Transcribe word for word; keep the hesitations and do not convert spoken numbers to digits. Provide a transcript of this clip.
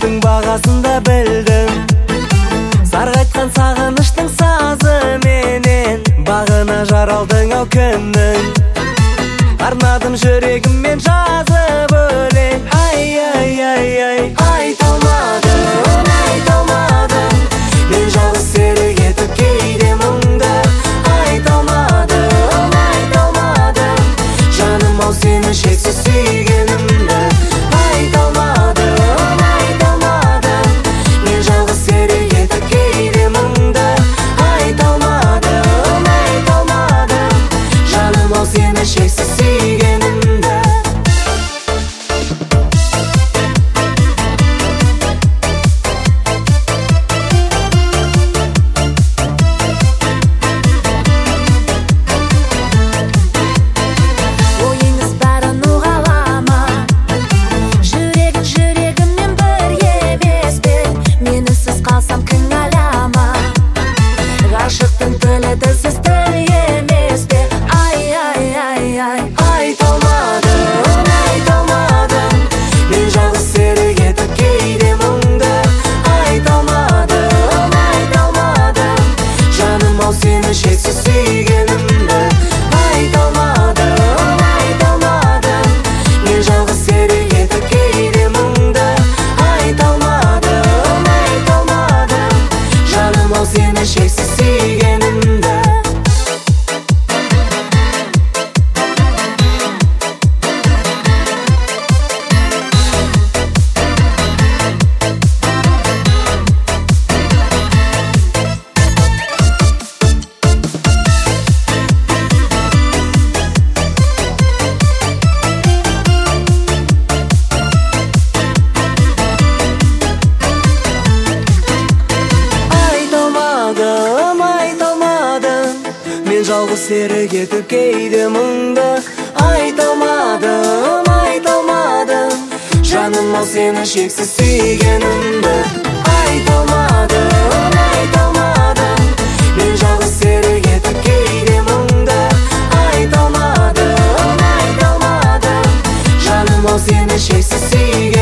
Ғашықтың бағасында білдім, сарғайтқан сағыныштың сазы менен бағына жаралдың ау күннің. Арнадым жүрегіммен жазып өлең. Ай, ай, ай, ай, айта алмадым, айта алмадым, мен жалғыз серік етіп кейде мұңды. Айта алмадым, айта алмадым, жаным ау сені шексіз сүйгенімді. Айта алмадым, айта алмадым, мен жалғыз серік етіп кейде мұңды. Айта алмадым, айта алмадым, жаным ау сені шексіз сүйгенімді. Ойыңыз бәрін ұғалама, жүрегін жүрегіммен бір емес пе? Менісіз қалсам кінәлама, ғашықтың тілі тілсіз тіл емес пе? Ай, ай, ай, ай, Айта алмадым, айта алмадым, мен жалғыз серік етіп кейде мұңды. Айта алмадым, айта алмадым, жаным ау сені шексіз сүйгенімді. Айта алмадым, айта алмадым, мен жалғыз серік етіп кейде мұңды. Айта алмадым, айта алмадым, жаным ау сені шексіз сүйгенімді. Айта алмадым, айта алмадым, мен жалғыз серік етіп кейде мұңды. Айта алмадым, айта алмадым, жаным ау сені шексіз сүйгенімді. Айта алмадым, айта алмадым, мен жалғыз серік етіп кейде мұңды. Айта алмадым, айта алмадым, жаным ау сені шексіз сүйгенімді.